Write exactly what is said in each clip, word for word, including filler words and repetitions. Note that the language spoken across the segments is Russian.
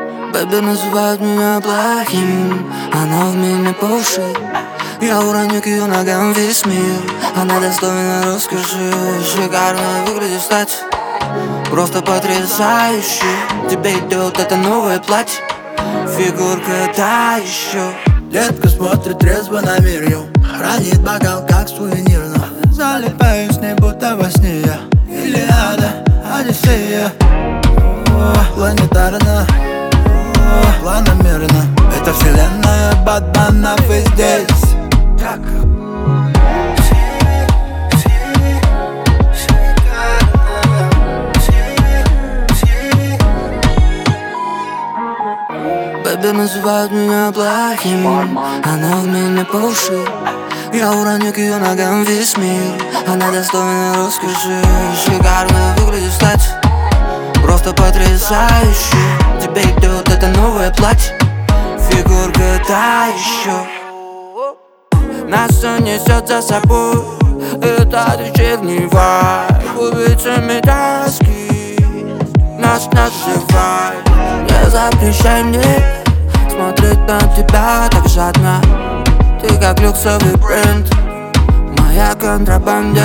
Бэби называют меня плохим, она в меня по уши. Я уроню к ее ногам весь мир, она достойна роскоши. Шикарно выглядишь, кстати, просто потрясающе. Тебе идет это новое платье, фигурка та еще. Детка смотрит трезво на мир, ю хранит бокал как сувенир, но залипаю с ней будто во сне я. Илиада, Одиссея, планетарно, планомерно. Это вселенная Батманов и здесь. Как? Бэби называют меня плохим, она в меня по уши. Я уроню к ее ногам весь мир, она достойна роскоши. Шикарно выглядишь, кстати, просто потрясающе. Тебе идет это новое платье, фигурка та еще. Нас все несет за собой, этот вечерний вайб. Убийцами тоски нас называют. Не запрещай мне смотреть на тебя так жадно. Ты как люксовый бренд, моя контрабанда.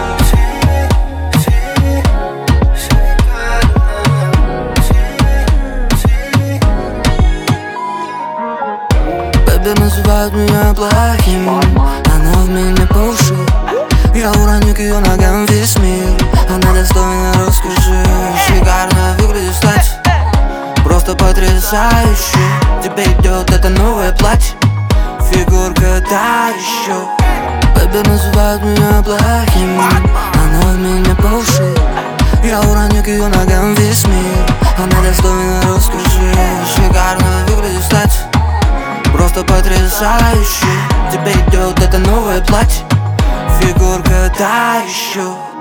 Бэби называют меня плохим, она в меня по уши. Я уроню к ее ногам весь мир, она достойна роскоши. Шикарно выглядишь, кстати, просто потрясающе. Тебе идет это новое платье, фигурка та еще. Бэби называют меня плохим, она в меня по уши. Я уроню к ее ногам весь мир, она достойна роскоши. Шикарно выглядишь, кстати, просто потрясающе. Тебе идет это новое платье, фигурка та еще.